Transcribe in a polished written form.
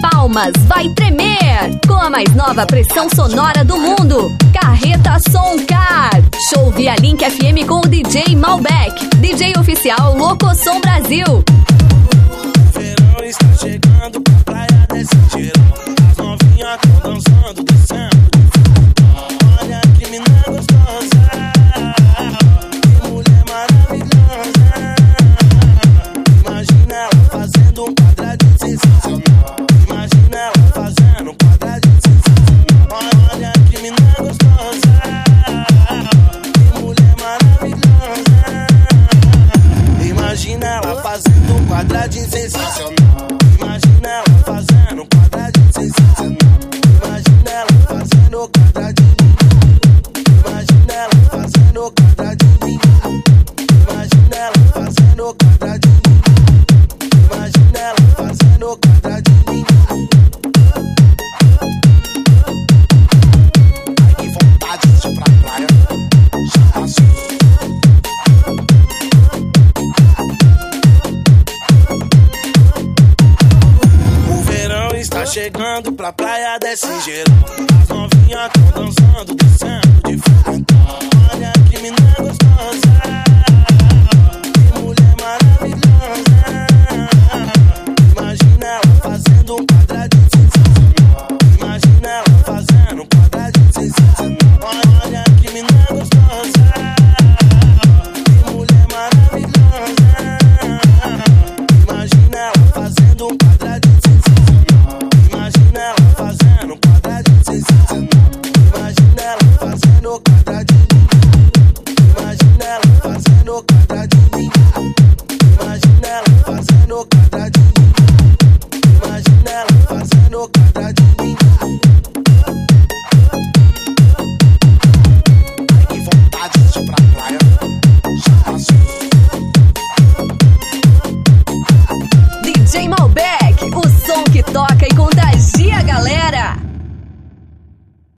Palmas vai tremer com a mais nova pressão sonora do mundo. Carreta Som Car. Show via Link FM com o DJ Malbec, DJ oficial Locosom Brasil. O verão está chegando pra praia desse girão. As novinhas tão dançando, descendo. Olha que mina gostosa, que mulher maravilhosa. Imagina ela fazendo um quadradinho sensacional. Imagina ela fazendo um quadradinho sensacional. Olha que mina gostosa, que mulher maravilhosa. Imagina ela fazendo um quadradinho sensacional. Imagina ela fazendo um quadradinho sensacional. Imagina ela fazendo um quadradinho. Imagina ela fazendo um quadradinho. Imagina ela fazendo um quadradinho. Imagina ela fazendo um quadradinho. Ai, que vontade de ir pra praia. Já passou. O verão está chegando pra praia desse girão. As novinhas tão dançando, descendo de frente. Olha que mina gostosa, que mulher maravilhosa. Imagina ela fazendo um quadradinho sensacional. Imagina ela fazendo um quadradinho sensacional. Olha que mina gostosa, que mulher maravilhosa. Imagina ela fazendo um quadradinho sensacional. Imagina ela fazendo um quadradinho sensacional. Imagina ela fazendo um quadradinho. Imagina ela fazendo um quadradinho. Imagina ela fazendo um quadradinho. Imagina ela fazendo um quadradinho. Ai, que vontade de ir pra praia. Já passou. DJ Malbec, o som que toca e contagia a galera.